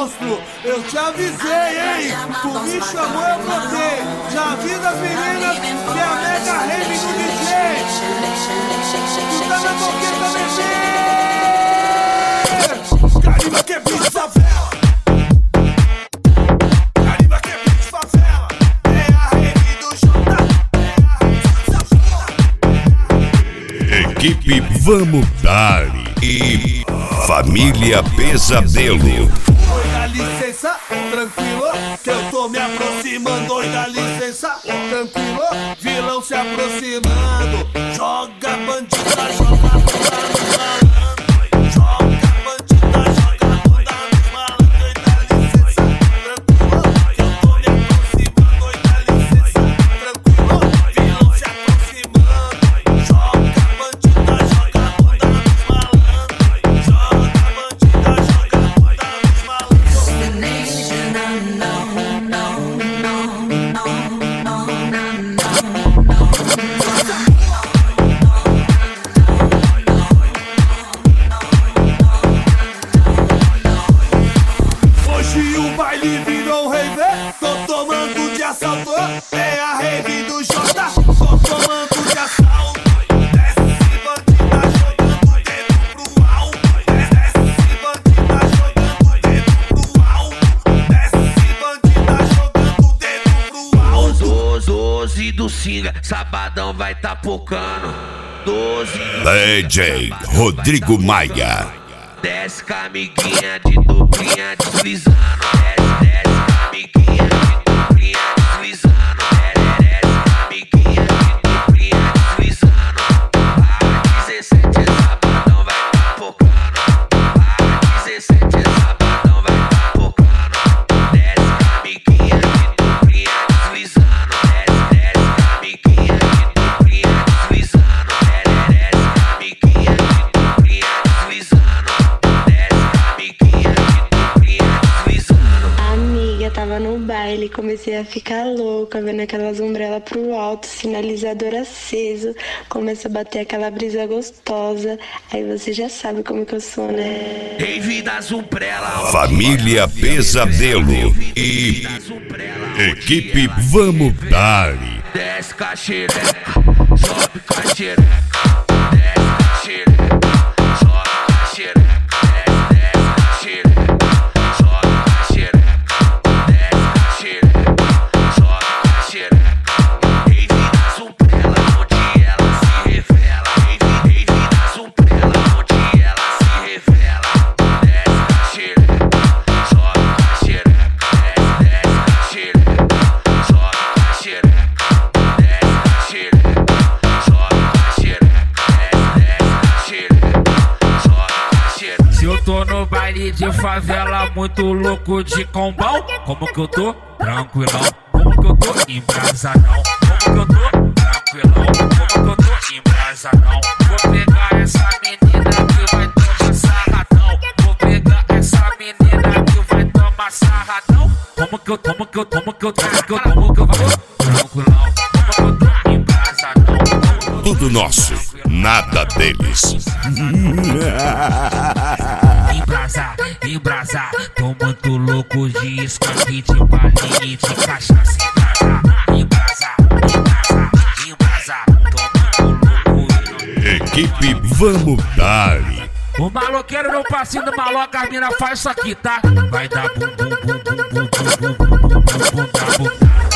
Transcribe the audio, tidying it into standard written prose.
monstro, eu te avisei, hein? Tu me chamou, eu brotei. Já avisa as meninas que é a mega rave do DJ. Tu tá na boqueta, bebê. Carimba que é bicho favela. Carimba que é bicho favela. É a rave do Jota. Equipe Vamos Dar e Família Pesadelo. Oi, dá licença, tranquilo, que eu tô me aproximando. Oi, dá licença, tranquilo, vilão se aproximando. Joga bandida, joga bunda nos malandros. Joga bandida, joga bunda nos malandros. Oi, dá licença, tranquilo, que eu tô me aproximando. Oi, dá licença, tranquilo, vilão se aproximando. Joga bandida, joga bunda nos malandros. Joga bandida, joga bunda nos malandros. Hoje o baile virou rave, tô tomando de assalto. É a rave do Jota, tô tomando de assalto. Desce bandida jogando o dedo pro alto. Desce bandida jogando o dedo pro alto. Desce bandida jogando o dedo pro alto. 12 do Singa, sabadão vai tá pocando. 12 DJ Rodrigo Maia. desce com a amiguinha de duplinha deslizando. Desce com a amiguinha de duplinha deslizando. Desce com a amiguinha de duplinha deslizando. A 17 sabadão vai tá pocando. A 17 sabadão vai tá pocando. Desce com a amiguinha de duplinha deslizando. Desce com a amiguinha de duplinha deslizando. Desce com a amiguinha de duplinha deslizando. Amiga, tava no baile, comecei a ficar louca, vendo aquelas umbrelas pro alto, sinalizador aceso, começa a bater aquela brisa gostosa, aí você já sabe como que eu sou, né? Rave das umbrella, Família Pesadelo e Equipe Vamos Dar. desce com a xereca, sobe com a xereca, desce com a xereca, sobe com a xereca, desce com a xereca, sobe com a xereca, desce com a xereca, sobe com a xereca. Rave das umbrella, onde ela se revela. Rave das umbrella, onde ela se revela. Desce com a xereca, sobe com a xereca, desce com a xereca, sobe com a xereca. Se eu tô no baile de favela, muito louco de combão, como que eu tô? Tranquilão. Como que eu tô? Embrasadão. Como que eu tô? Tranquilão. Como que eu tô? Embrasadão. Vou pegar essa menina que vai tomar sarradão. Vou pegar essa menina que vai tomar sarradão. Como que eu tô? Como que eu tô? Como que eu tô? Como que eu tô? Tranquilão. Como que eu tô? Embrasadão. Tudo nosso, nada deles. Embrasar, tô muito louco de skunk, de balinha e de cachaça. Embrasar, tô muito louco. Equipe Vamos Dar. O maloqueiro no passinho do maloca, as mina faz isso aqui, tá? Vai dar bum bum bum bum bum bum bum bum bum bum bum bum.